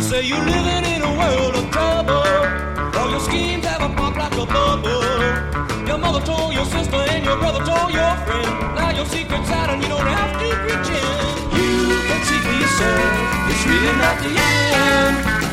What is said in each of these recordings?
say you're living in a world of trouble. All your schemes have a pop like a bubble. Your mother told your sister and your brother told your friend. Now your secret's out and you don't have to pretend. You can see for yourself, it's really not the end.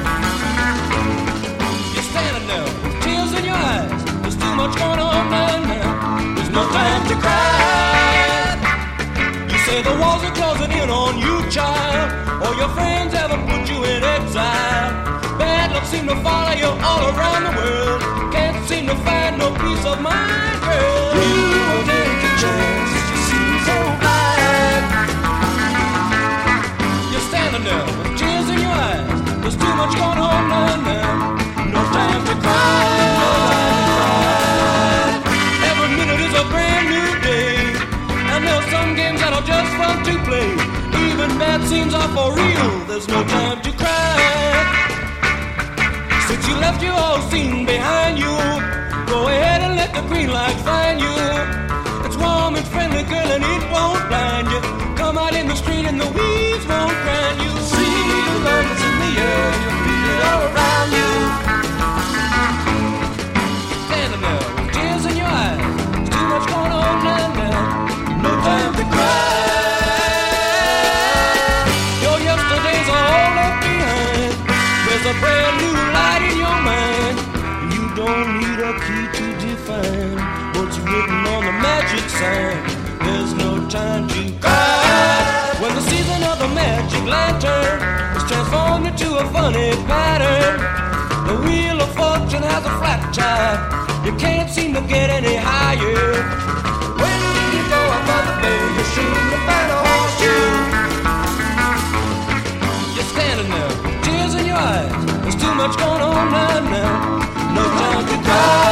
You're standing there with tears in your eyes. There's too much going on now. There's no time to cry. You say the walls are closing in on you, child. All your friends haven't put you in exile. Bad luck seem to follow you all around the world. Can't seem to find no peace of mind, girl. You won't take a chance, you seem so bad. You're standing there with tears in your eyes. There's too much going on now. No time to cry. Every minute is a brand new day. And there's some games that are just fun to play. Even bad scenes are for real. There's no time to cry. Since you left your old scene behind you, go ahead and let the green light find you. It's warm and friendly, girl, and it won't blind you. Come out in the street and the weeds won't grind you. See the love that's in the air, you feel it all around you. Standing there with tears in your eyes. There's too much going on now. No time to cry. Your yesterdays are all left behind. There's a brand new light in your mind. You don't need a key to define what's written on the magic sign. There's no time to cry. When the season of the magic lantern is transformed into a funny pattern, the wheel of fortune has a flat tire. You can't seem to get any higher. When you go up on the bay, you're sure to find a horseshoe. You're standing there, tears in your eyes. There's too much going on now. No time to cry.